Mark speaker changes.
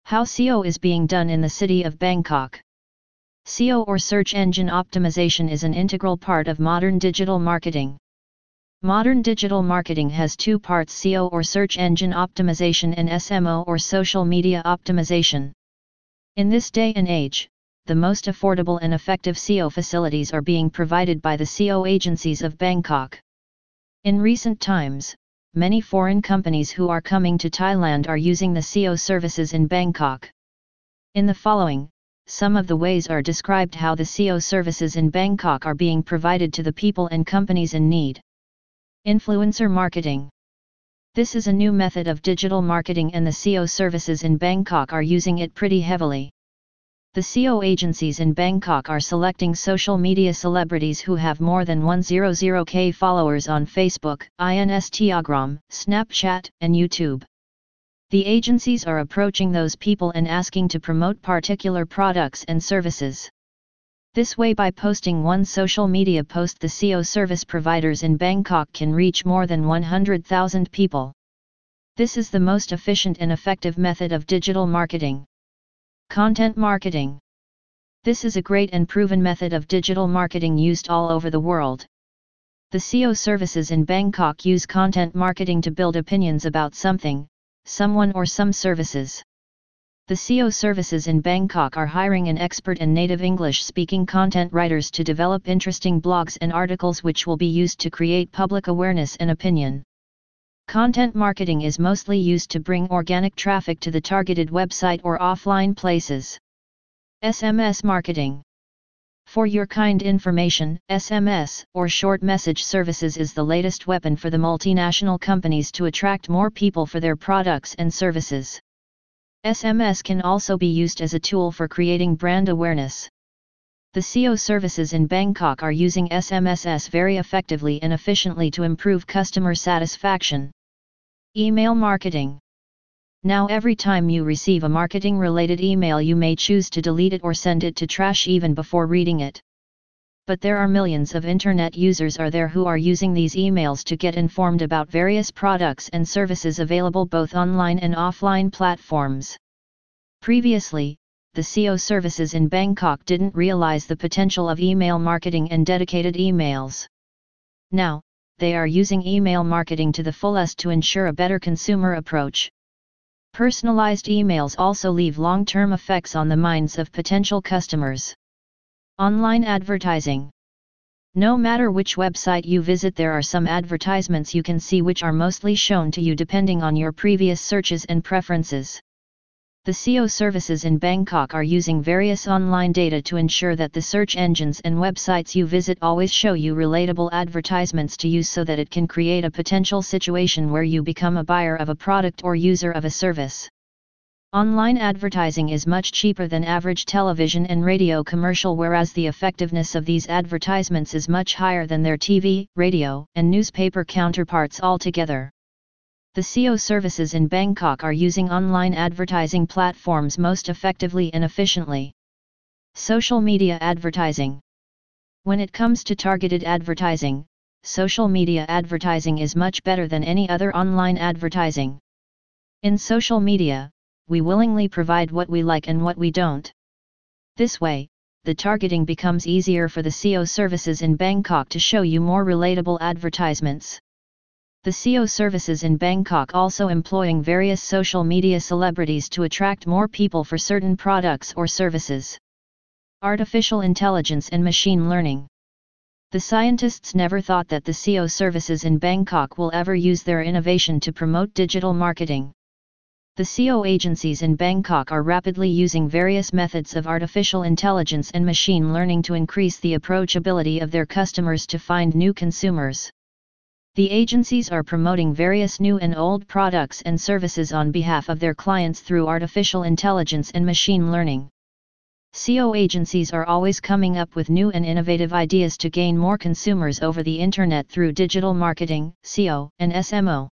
Speaker 1: How SEO is being done in the city of Bangkok. SEO or search engine optimization is an integral part of modern digital marketing. Modern digital marketing has two parts: SEO or search engine optimization and SMO or social media optimization. In this day and age, the most affordable and effective SEO facilities are being provided by the SEO agencies of Bangkok. In recent times, many foreign companies who are coming to Thailand are using the SEO services in Bangkok. In the following, some of the ways are described how the SEO services in Bangkok are being provided to the people and companies in need. Influencer marketing. This is a new method of digital marketing and the SEO services in Bangkok are using it pretty heavily. The SEO agencies in Bangkok are selecting social media celebrities who have more than 100k followers on Facebook, Instagram, Snapchat, and YouTube. The agencies are approaching those people and asking to promote particular products and services. This way, by posting one social media post, the SEO service providers in Bangkok can reach more than 100,000 people. This is the most efficient and effective method of digital marketing. Content marketing. This is a great and proven method of digital marketing used all over the world. The SEO services in Bangkok use content marketing to build opinions about something, someone, or some services. The SEO services in Bangkok are hiring an expert and native English-speaking content writers to develop interesting blogs and articles which will be used to create public awareness and opinion. Content marketing is mostly used to bring organic traffic to the targeted website or offline places. SMS marketing. For your kind information, SMS, or short message services, is the latest weapon for the multinational companies to attract more people for their products and services. SMS can also be used as a tool for creating brand awareness. The SEO services in Bangkok are using SMSs very effectively and efficiently to improve customer satisfaction. Email marketing. Now every time you receive a marketing-related email, you may choose to delete it or send it to trash even before reading it. But there are millions of internet users are there who are using these emails to get informed about various products and services available both online and offline platforms. Previously, the SEO services in Bangkok didn't realize the potential of email marketing and dedicated emails. Now, they are using email marketing to the fullest to ensure a better consumer approach. Personalized emails also leave long-term effects on the minds of potential customers. Online advertising. No matter which website you visit, there are some advertisements you can see which are mostly shown to you depending on your previous searches and preferences. The SEO services in Bangkok are using various online data to ensure that the search engines and websites you visit always show you relatable advertisements to use so that it can create a potential situation where you become a buyer of a product or user of a service. Online advertising is much cheaper than average television and radio commercial, whereas the effectiveness of these advertisements is much higher than their TV, radio, and newspaper counterparts altogether. The SEO services in Bangkok are using online advertising platforms most effectively and efficiently. Social media advertising. When it comes to targeted advertising, social media advertising is much better than any other online advertising. In social media, we willingly provide what we like and what we don't. This way, the targeting becomes easier for the SEO services in Bangkok to show you more relatable advertisements. The SEO services in Bangkok also employing various social media celebrities to attract more people for certain products or services. Artificial intelligence and machine learning. The scientists never thought that the SEO services in Bangkok will ever use their innovation to promote digital marketing. The SEO agencies in Bangkok are rapidly using various methods of artificial intelligence and machine learning to increase the approachability of their customers to find new consumers. The agencies are promoting various new and old products and services on behalf of their clients through artificial intelligence and machine learning. SEO agencies are always coming up with new and innovative ideas to gain more consumers over the internet through digital marketing, SEO, and SMO.